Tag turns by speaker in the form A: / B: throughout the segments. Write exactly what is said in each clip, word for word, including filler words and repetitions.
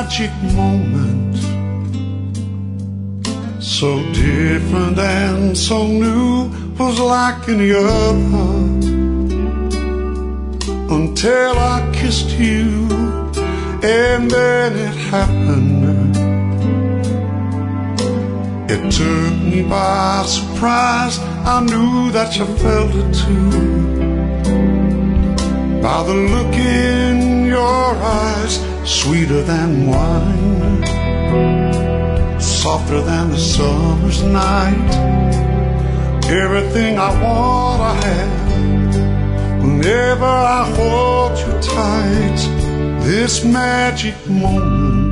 A: magic moment, so different and so new, was like any other, until I kissed you, and then it happened. It took me by surprise. I knew that you felt it too, by the look in your eyes, sweeter than wine, softer than the summer's night. Everything I want I have whenever I hold you tight. This magic moment,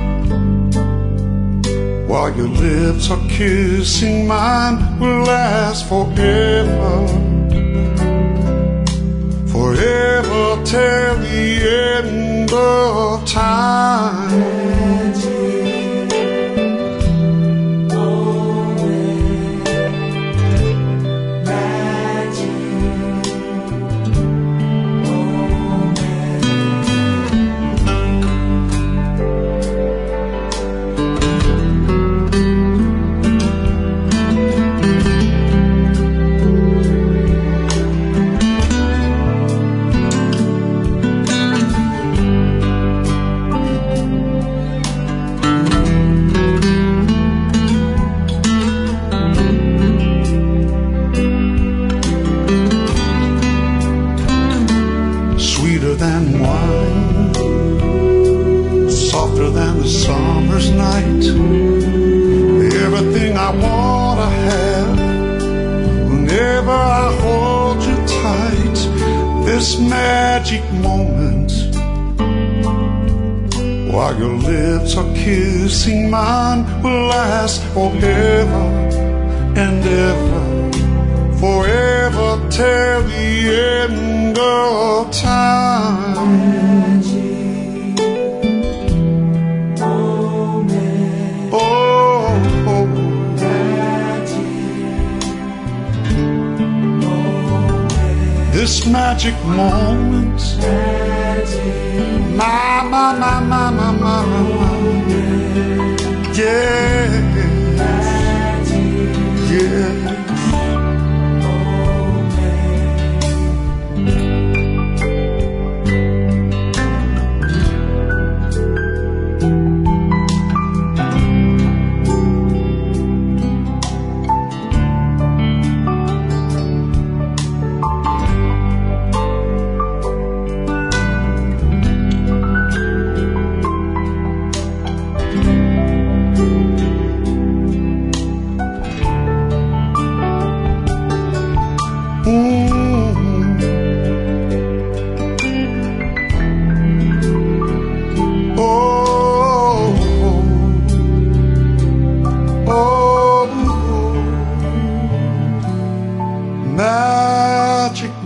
A: while your lips are kissing mine, will last forever, forever till the end of time. Sweeter than wine, softer than the summer's night. Everything I want I have whenever I hold you tight. This magic moment, while your lips are kissing mine, will last forever and ever, forever till the end of time.
B: Magic moment.
A: Oh, oh.
B: Magic moment.
A: This magic moment.
B: Magic.
A: My, my, my, my, my, my, my. Yeah.
B: Magic.
A: Yeah. Magic